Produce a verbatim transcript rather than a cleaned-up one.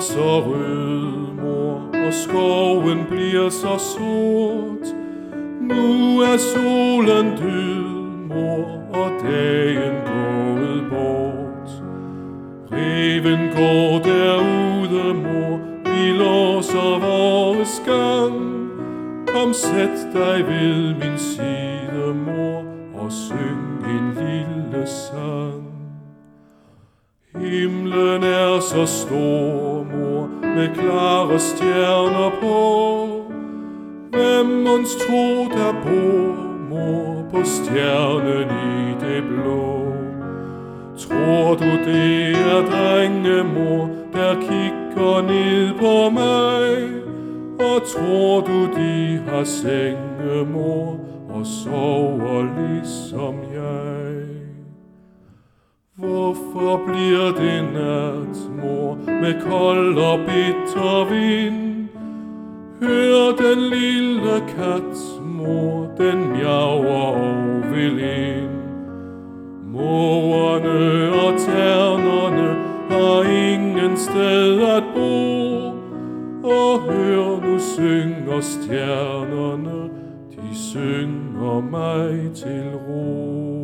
så rød, mor, og skoven bliver så sort. Nu er solen død, mor, og dagen gået bort. Reven går derude, mor, vi låser vores gang. Kom, sæt dig ved min side, mor, og syng en lille sang. Himlen er så stor, mor, med klare stjerner på. Hvem måns tro, der bor, mor, på stjernen i det blå? Tror du, det er drenge, mor, der kigger ned på mig? Og tror du, de har senge, mor, og sover ligesom jeg? Hvorfor bliver det nat, mor, med kold og bitter vind? Hør den lille kat, mor, den miauer og vil ind. Mågerne og ternerne har ingen sted at bo, og hør, nu synger stjernerne, de synger mig til ro.